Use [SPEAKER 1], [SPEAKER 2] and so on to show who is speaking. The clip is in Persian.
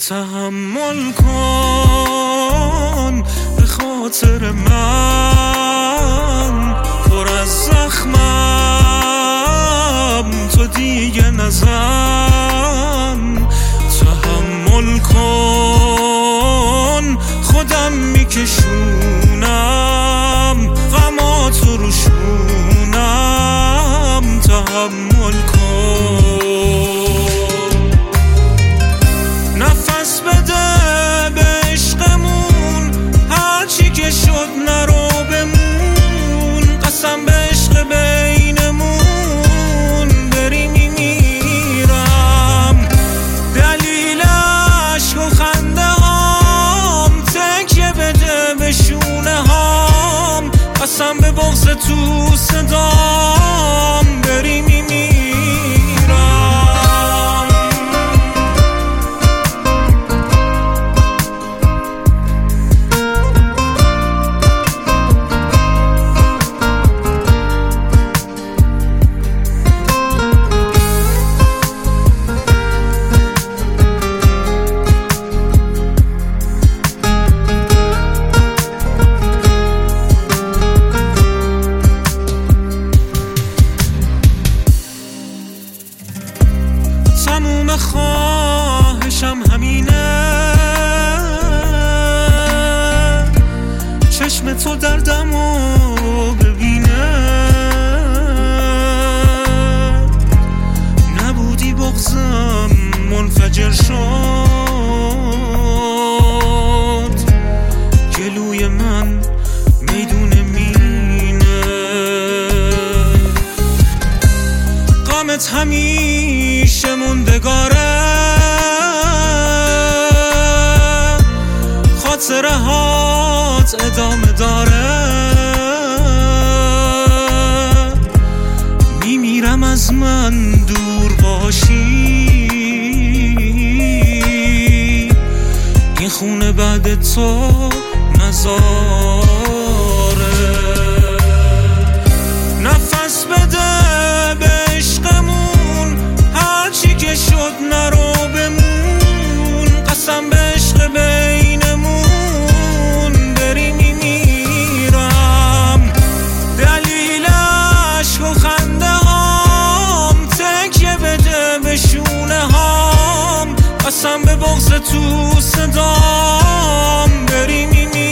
[SPEAKER 1] تحمل کن به خاطر من، پر از زخمم تو دیگه نزن. تحمل کن خودم میکشونم، غماتو روشونم. تحمل کن، نفس بده به عشقمون، هرچی که شد نرو بمون. قسم به عشق بینمون، بری میمیرم. دلیل عشق و خنده هام، تکیه بده به شونه هام. قسم به بغض تو صدام، بری میمیرم. تموم خواهشم همینه، چشم تو دردمو ببینه. نبودی بغضم منفجر شد، گلوی من میدون مینه. غمت همیشه موندگاره، خاطره هات ادامه داره. میمیرم از من دور باشی، این خونه بعد تو مزاره. نفس بده به عشقمون، هرچی که شد نرو بمون. قسم به عشق بینمون، بری میمیرم. دلیل عشق و خنده هام، تکیه بده به شونه هام. قسم به بغض تو صدام، بری میمیرم.